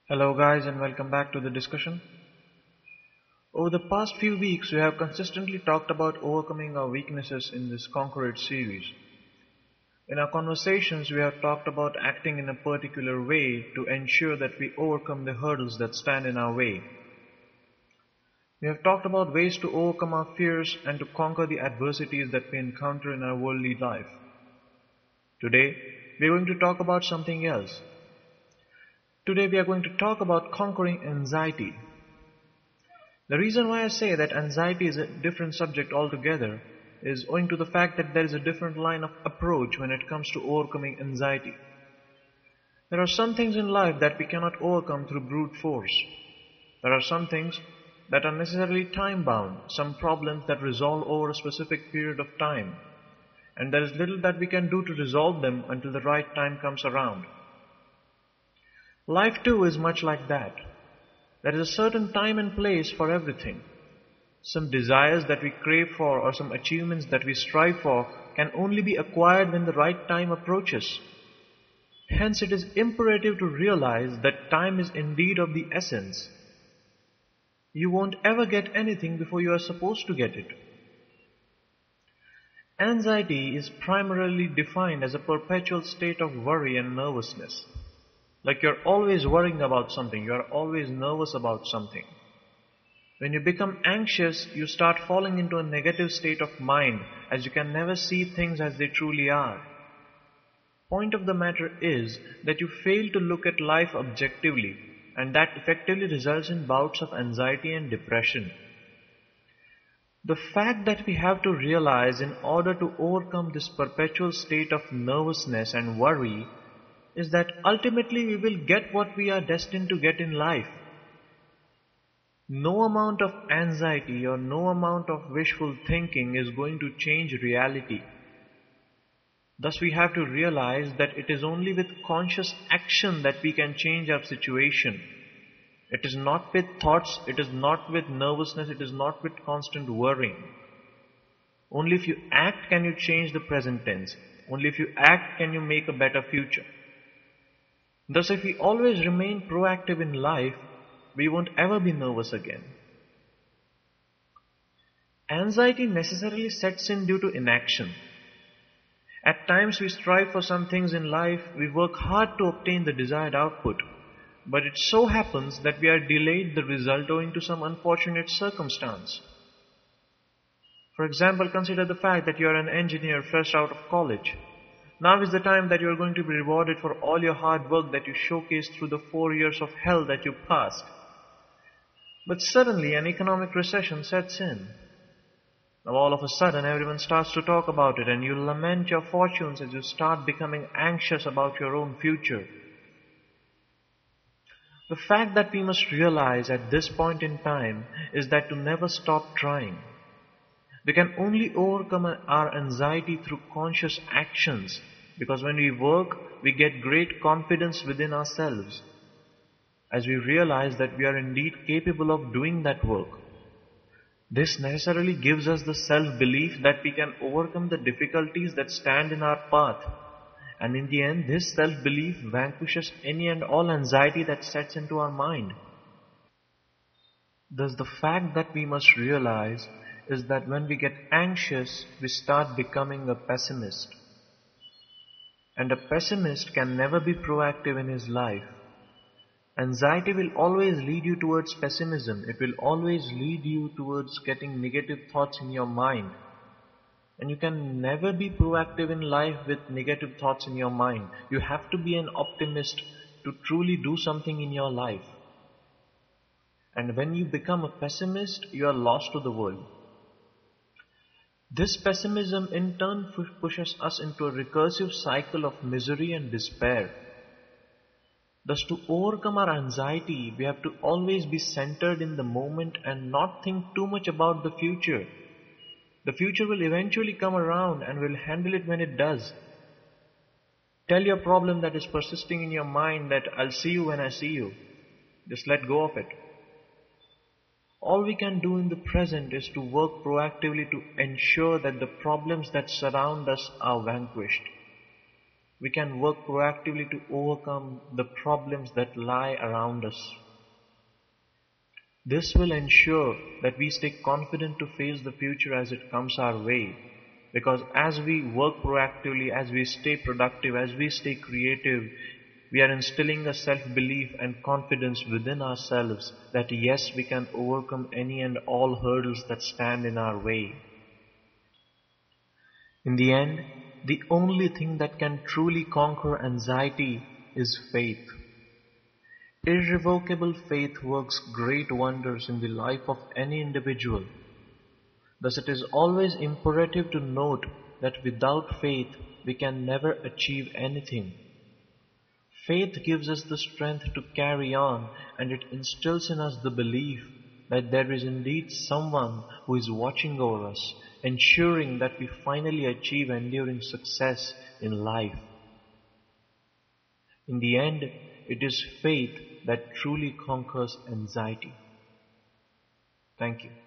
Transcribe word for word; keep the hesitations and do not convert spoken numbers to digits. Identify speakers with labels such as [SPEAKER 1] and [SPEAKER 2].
[SPEAKER 1] Hello, guys, and welcome back to the discussion. Over the past few weeks, we have consistently talked about overcoming our weaknesses in this Conquer It series. In our conversations, we have talked about acting in a particular way to ensure that we overcome the hurdles that stand in our way. We have talked about ways to overcome our fears and to conquer the adversities that we encounter in our worldly life. Today, we are going to talk about something else. Today, we are going to talk about conquering anxiety. The reason why I say that anxiety is a different subject altogether is owing to the fact that there is a different line of approach when it comes to overcoming anxiety. There are some things in life that we cannot overcome through brute force. There are some things that are necessarily time-bound, some problems that resolve over a specific period of time, and there is little that we can do to resolve them until the right time comes around. Life too is much like that. There is a certain time and place for everything. Some desires that we crave for or some achievements that we strive for can only be acquired when the right time approaches. Hence, it is imperative to realize that time is indeed of the essence. You won't ever get anything before you are supposed to get it. Anxiety is primarily defined as a perpetual state of worry and nervousness. Like you're always worrying about something, you're always nervous about something. When you become anxious, you start falling into a negative state of mind as you can never see things as they truly are. Point of the matter is that you fail to look at life objectively, and that effectively results in bouts of anxiety and depression. The fact that we have to realize in order to overcome this perpetual state of nervousness and worry is that ultimately we will get what we are destined to get in life. No amount of anxiety or no amount of wishful thinking is going to change reality. Thus we have to realize that it is only with conscious action that we can change our situation. It is not with thoughts, it is not with nervousness, it is not with constant worrying. Only if you act can you change the present tense. Only if you act can you make a better future. Thus, if we always remain proactive in life, we won't ever be nervous again. Anxiety necessarily sets in due to inaction. At times we strive for some things in life, we work hard to obtain the desired output, but it so happens that we are delayed the result owing to some unfortunate circumstance. For example, consider the fact that you are an engineer fresh out of college. Now is the time that you are going to be rewarded for all your hard work that you showcased through the four years of hell that you passed. But suddenly an economic recession sets in. Now all of a sudden everyone starts to talk about it and you lament your fortunes as you start becoming anxious about your own future. The fact that we must realize at this point in time is that to never stop trying. We can only overcome our anxiety through conscious actions, because when we work, we get great confidence within ourselves, as we realize that we are indeed capable of doing that work. This necessarily gives us the self-belief that we can overcome the difficulties that stand in our path, and in the end, this self-belief vanquishes any and all anxiety that sets into our mind. Thus, the fact that we must realize is that when we get anxious, we start becoming a pessimist. And a pessimist can never be proactive in his life. Anxiety will always lead you towards pessimism. It will always lead you towards getting negative thoughts in your mind. And you can never be proactive in life with negative thoughts in your mind. You have to be an optimist to truly do something in your life. And when you become a pessimist, you are lost to the world. This pessimism in turn pushes us into a recursive cycle of misery and despair. Thus, to overcome our anxiety, we have to always be centered in the moment and not think too much about the future. The future will eventually come around and we'll handle it when it does. Tell your problem that is persisting in your mind that I'll see you when I see you. Just let go of it. All we can do in the present is to work proactively to ensure that the problems that surround us are vanquished. we can work proactively to overcome the problems that lie around us. This will ensure that we stay confident to face the future as it comes our way. Because as we work proactively, as we stay productive, as we stay creative, we are instilling a self-belief and confidence within ourselves that yes, we can overcome any and all hurdles that stand in our way. In the end, the only thing that can truly conquer anxiety is faith. Irrevocable faith works great wonders in the life of any individual. Thus it is always imperative to note that without faith we can never achieve anything. Faith gives us the strength to carry on, and it instills in us the belief that there is indeed someone who is watching over us, ensuring that we finally achieve enduring success in life. In the end, it is faith that truly conquers anxiety. Thank you.